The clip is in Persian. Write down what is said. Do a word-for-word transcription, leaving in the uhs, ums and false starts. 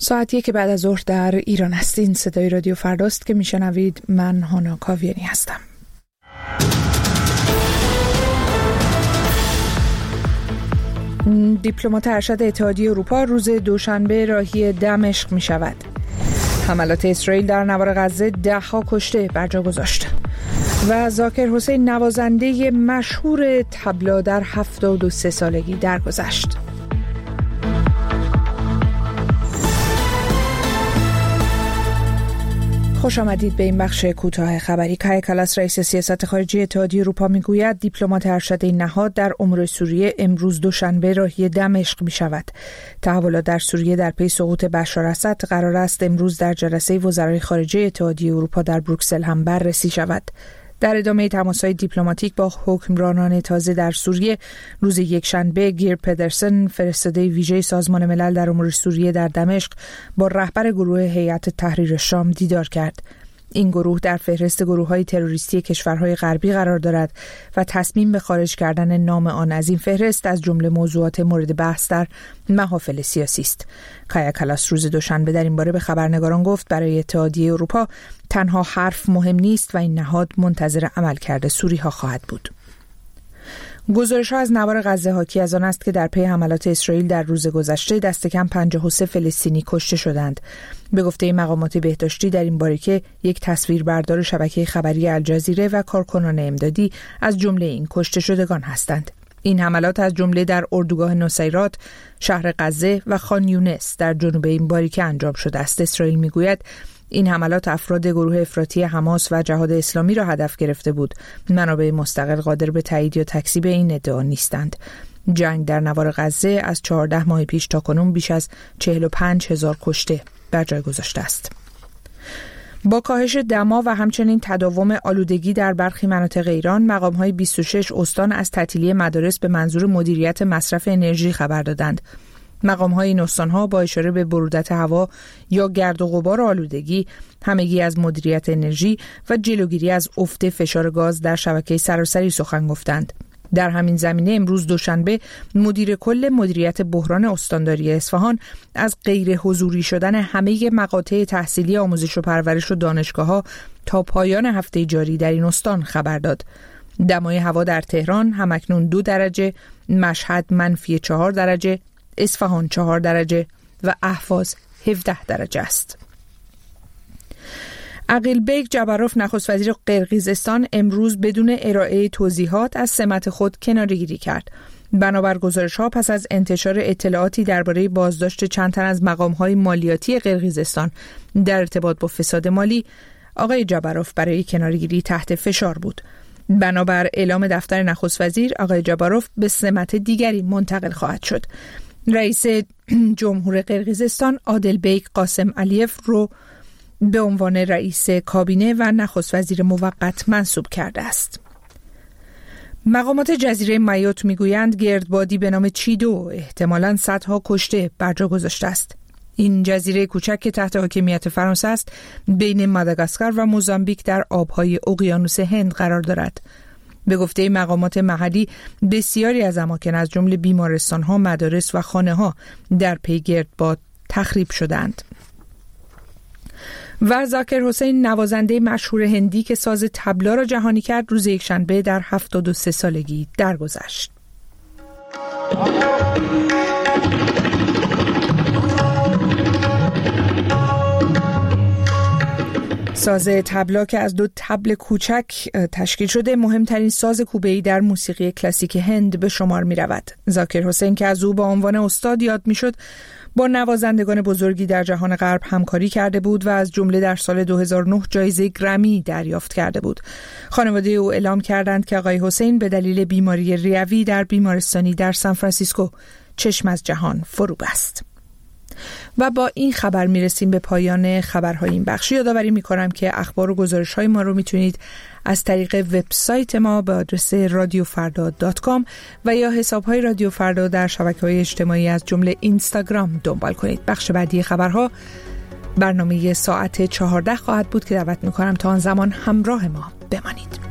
ساعت یک بعد از ظهر در ایران هستین. صدای رادیو فرداست که میشنوید. من هانا کاویانی هستم. دیپلمات ارشد اتحادیه اروپا روز دوشنبه راهی دمشق می شود. حملات اسرائیل در نوار غزه ده ها کشته بر جا گذاشت. و ذاکر حسین نوازنده مشهور طبلا در هفتاد و سه سالگی درگذشت. خوش آمدید به این بخش کوتاه خبری. کایا کالاس رئیس سیاست خارجی اتحادیه اروپا میگوید دیپلمات ارشد این نهاد در امور سوریه امروز دوشنبه راهی دمشق می شود. تحولات در سوریه در پی سقوط بشار اسد قرار است امروز در جلسه وزرای خارجه اتحادیه اروپا در بروکسل هم بررسی شود. در ادامه تماس‌های دیپلماتیک با حکمرانان تازه در سوریه روز یکشنبه گیر پدرسن فرستاده ویژه سازمان ملل در امور سوریه در دمشق با رهبر گروه هیئت تحریر شام دیدار کرد. این گروه در فهرست گروه‌های تروریستی کشورهای غربی قرار دارد و تصمیم به خارج کردن نام آن از این فهرست از جمله موضوعات مورد بحث در محافل سیاسی است. کایا کالاس روز دوشنبه در این باره به خبرنگاران گفت برای اتحادیه اروپا تنها حرف مهم نیست و این نهاد منتظر عملکرد سوری‌ها خواهد بود. گزارش‌ها از نوار غزه حاکی از آن است که در پی حملات اسرائیل در روز گذشته دست کم پنجاه و سه فلسطینی کشته شدند. به گفته مقامات بهداشتی در این باره یک تصویربردار شبکه خبری الجزیره و کارکنان امدادی از جمله این کشته شدگان هستند. این حملات از جمله در اردوگاه نصیرات، شهر غزه و خان یونس در جنوب این باریکه انجام شده است. اسرائیل میگوید این حملات افراد گروه افراطی حماس و جهاد اسلامی را هدف گرفته بود. منابع مستقل قادر به تایید یا تکذیب این ادعا نیستند. جنگ در نوار غزه از چهارده ماه پیش تا کنون بیش از چهل و پنج هزار کشته بر جای گذاشته است. با کاهش دما و همچنین تداوم آلودگی در برخی مناطق ایران، مقام‌های بیست و شش استان از تعطیلی مدارس به منظور مدیریت مصرف انرژی خبر دادند. مقام‌های این استان‌ها با اشاره به برودت هوا یا گرد و غبار آلودگی، همگی از مدیریت انرژی و جلوگیری از افت فشار گاز در شبکه سراسری سخن گفتند. در همین زمینه امروز دوشنبه مدیر کل مدیریت بحران استانداری اصفهان از غیر حضوری شدن همه مقاطع تحصیلی آموزش و پرورش و دانشگاه‌ها تا پایان هفته جاری در این استان خبر داد. دمای هوا در تهران همکنون دو درجه، مشهد منفی چهار درجه، اصفهان چهار درجه و اهواز هفده درجه است. عقیلبیک جبروف نخست وزیر قرقیزستان امروز بدون ارائه توضیحات از سمت خود کناره‌گیری کرد. بنابر گزارش‌ها پس از انتشار اطلاعاتی درباره بازداشت چند تن از مقام‌های مالیاتی قرقیزستان در ارتباط با فساد مالی، آقای جبروف برای کناره‌گیری تحت فشار بود. بنابر اعلام دفتر نخست وزیر، آقای جبروف به سمت دیگری منتقل خواهد شد. رئیس جمهور قرقیزستان عادلبیک قاسم علیف رو به عنوان رئیس کابینه و نخست وزیر موقت منصوب کرده است. مقامات جزیره مایوت میگویند گردبادی به نام چیدو احتمالاً صدها کشته بر جا گذاشته است. این جزیره کوچک که تحت حاکمیت فرانسه است، بین ماداگاسکار و موزامبیک در آبهای اقیانوس هند قرار دارد. به گفته مقامات محلی، بسیاری از اماکن از جمله بیمارستان‌ها، مدارس و خانه‌ها در پی گردباد تخریب شدند. و ذاکر حسین نوازنده مشهور هندی که ساز طبلا را جهانی کرد روز یکشنبه در هفتاد و سه سالگی درگذشت. ساز طبلا که از دو طبل کوچک تشکیل شده مهمترین ساز کوبه‌ای در موسیقی کلاسیک هند به شمار می رود. ذاکر حسین که از او با عنوان استاد یاد می شد، با نوازندگان بزرگی در جهان غرب همکاری کرده بود و از جمله در سال دو هزار و نه جایزه گرمی دریافت کرده بود. خانواده او اعلام کردند که آقای حسین به دلیل بیماری ریوی در بیمارستانی در سان فرانسیسکو چشم از جهان فرو بست. و با این خبر میرسیم به پایان خبرهای این بخش. یادآوری میکنم که اخبار و گزارش‌های ما رو میتونید از طریق وبسایت ما به آدرس رادیو فردا دات کام و یا حساب‌های رادیو فردا در شبکه‌های اجتماعی از جمله اینستاگرام دنبال کنید. بخش بعدی خبرها برنامه ساعت چهارده خواهد بود که دعوت میکنم تا آن زمان همراه ما بمانید.